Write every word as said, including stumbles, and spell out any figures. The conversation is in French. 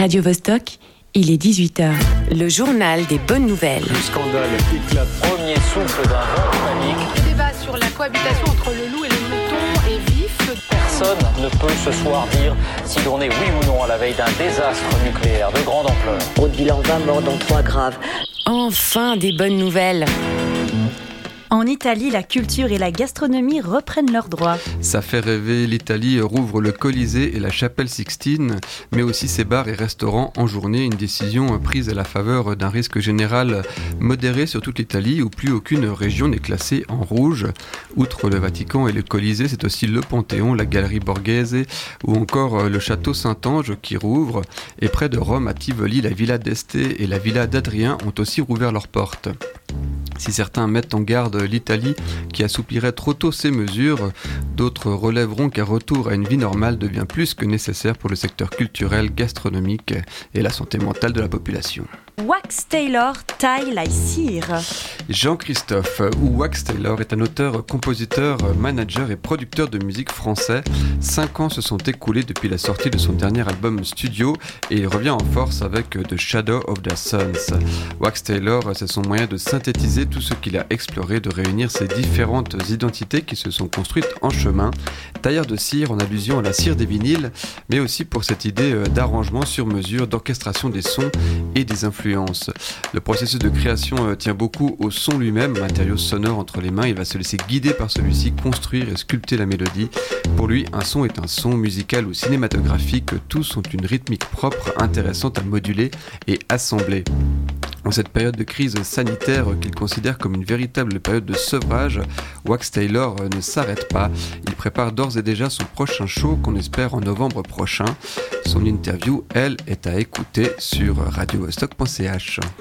Radio Vostok, il est dix-huit heures. Le journal des bonnes nouvelles. Le scandale éclate. Premier souffle d'un vent de panique. Le débat sur la cohabitation entre le loup et le mouton est vif. Personne ne peut ce soir dire si l'on est oui ou non à la veille d'un désastre nucléaire de grande ampleur. Au bilan vingt morts dont trois graves. Enfin des bonnes nouvelles. En Italie, la culture et la gastronomie reprennent leurs droits. Ça fait rêver, l'Italie rouvre le Colisée et la chapelle Sixtine, mais aussi ses bars et restaurants en journée, une décision prise à la faveur d'un risque général modéré sur toute l'Italie où plus aucune région n'est classée en rouge. Outre le Vatican et le Colisée, c'est aussi le Panthéon, la Galerie Borghese ou encore le château Saint-Ange qui rouvrent. Et près de Rome, à Tivoli, la Villa d'Este et la Villa d'Adrien ont aussi rouvert leurs portes. Si certains mettent en garde l'Italie qui assouplirait trop tôt ces mesures, d'autres relèveront qu'un retour à une vie normale devient plus que nécessaire pour le secteur culturel, gastronomique et la santé mentale de la population. Wax Taylor taille la cire. Jean-Christophe, ou Wax Taylor, est un auteur, compositeur, manager et producteur de musique français. Cinq ans se sont écoulés depuis la sortie de son dernier album studio et il revient en force avec The Shadow of the Suns. Wax Taylor, c'est son moyen de synthétiser tout ce qu'il a exploré, de réunir ses différentes identités qui se sont construites en chemin. Tailleur de cire en allusion à la cire des vinyles, mais aussi pour cette idée d'arrangement sur mesure, d'orchestration des sons et des influences. Le processus de création tient beaucoup au son lui-même, matériau sonore entre les mains. Il va se laisser guider par celui-ci, construire et sculpter la mélodie. Pour lui, un son est un son musical ou cinématographique. Tous ont une rythmique propre, intéressante à moduler et assembler. En cette période de crise sanitaire qu'il considère comme une véritable période de sevrage, Wax Taylor ne s'arrête pas. Il prépare d'ores et déjà son prochain show qu'on espère en novembre prochain. Son interview, elle, est à écouter sur radio vostok point c h.